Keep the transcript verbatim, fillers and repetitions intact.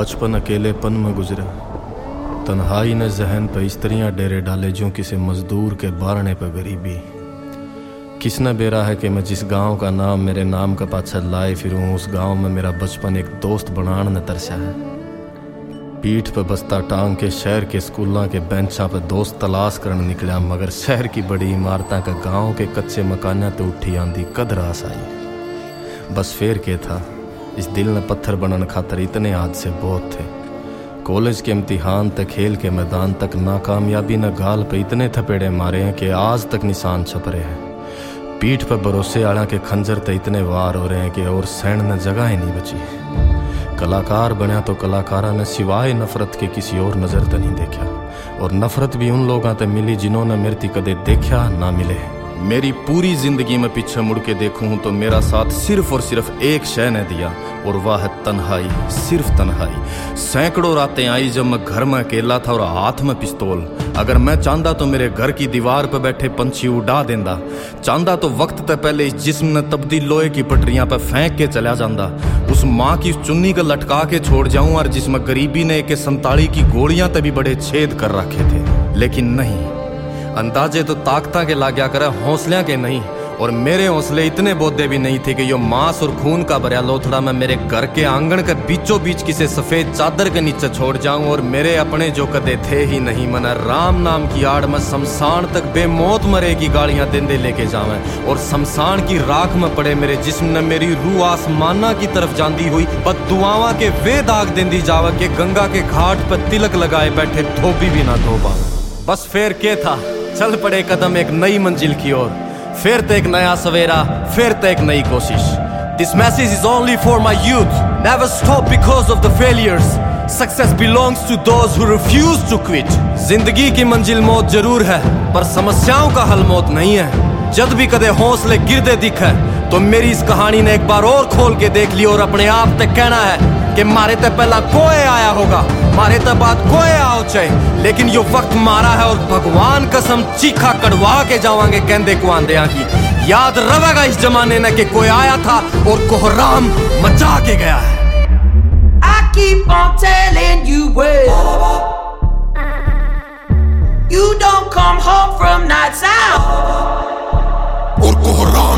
बचपन अकेलेपन में गुजरा, तन्हाई ने जहन पे स्त्रियां डेरे डाले जो किसी मजदूर के बारने पे गरीबी। किसने बेरा है कि मैं जिस गांव का नाम मेरे नाम का पाछा लाए फिरूं, उस गांव में मेरा बचपन एक दोस्त बनान ने तरसा है। पीठ पे बस्ता टांग के शहर के स्कूलों के बेंचा पे दोस्त तलाश करने निकला, मगर शहर की बड़ी इमारतां का गांव के कच्चे मकाना तो उठी आंदी कद रास आई। बस फेर के था, इस दिल ने पत्थर बनने खातर इतने हादसे बहुत थे। कॉलेज के इम्तिहान तक, खेल के मैदान तक, नाकामयाबी न गाल पे इतने थपेड़े मारे हैं कि आज तक निशान छप रहे हैं। पीठ पर भरोसे आड़ा के खंजर तो इतने वार हो रहे हैं कि और सहन न जगह ही नहीं बची। कलाकार बनया तो कलाकारा ने सिवाय नफरत के किसी और नजर तो नहीं देखा, और नफरत भी उन लोगों से मिली जिन्होंने मेरे ती कदे देखा ना मिले। मेरी पूरी जिंदगी में पीछे मुड़ के देखूं तो मेरा साथ सिर्फ और सिर्फ एक शय ने दिया, और वह है तन्हाई, सिर्फ तन्हाई। सैकड़ों रातें आई जब मैं घर में अकेला था और हाथ में पिस्तौल। अगर मैं चाहता तो मेरे घर की दीवार पर बैठे पंछी उड़ा देंदा, चाहता तो वक्त तक पहले इस जिस्म ने तब्दील लोहे की पटरियां पर फेंक के चला जांदा। उस माँ की चुन्नी को लटका के छोड़ जाऊं, और जिसमें गरीबी ने एक संताड़ी की गोलियां तभी बड़े छेद कर रखे थे। लेकिन नहीं, अंदाजे तो ताकता के लाग्या करे, हौसलियां के नहीं। और मेरे हौसले इतने बोधे भी नहीं थे कि यो मांस और खून का भरा लोथड़ा मैं मेरे घर के आंगन के बीचों बीच किसी सफेद चादर के नीचे छोड़ जाऊं, और मेरे अपने जो कदे थे ही नहीं मना राम नाम की आड़ में शमशान तक बेमौत मरे की गालियां देंदे लेके जावें, और शमशान की राख में पड़े मेरे जिस्म ने मेरी रूह आसमाना की तरफ जांदी हुई बददुआवां के वे दाग देंदी जावे कि गंगा के घाट पर तिलक लगाए बैठे धोबी भी ना धो पावे। बस फेर के था, चल पड़े कदम एक नई मंजिल की ओर, फिर तो एक नया सवेरा, फिर तो एक नई कोशिश। This message is only for my youth. Never stop because of the failures. Success belongs to those who refuse to quit. जिंदगी की मंजिल मौत जरूर है, पर समस्याओं का हल मौत नहीं है। जब भी कदे हौसले गिरदे दिखे तो मेरी इस कहानी ने एक बार और खोल के देख ली, और अपने आप तक कहना है कि मारे ते पहला कोई आया होगा, मारे ते बाद कोई आओ चाहे, लेकिन यो वक्त मारा है और भगवान कसम चीखा कड़वा के जावांगे कहंदे को आंदे की। याद रवेगा इस जमाने ने कि कोई आया था और कोहराम मचा के गया है। I keep on telling you well, you don't come home from nights out, और कोहराम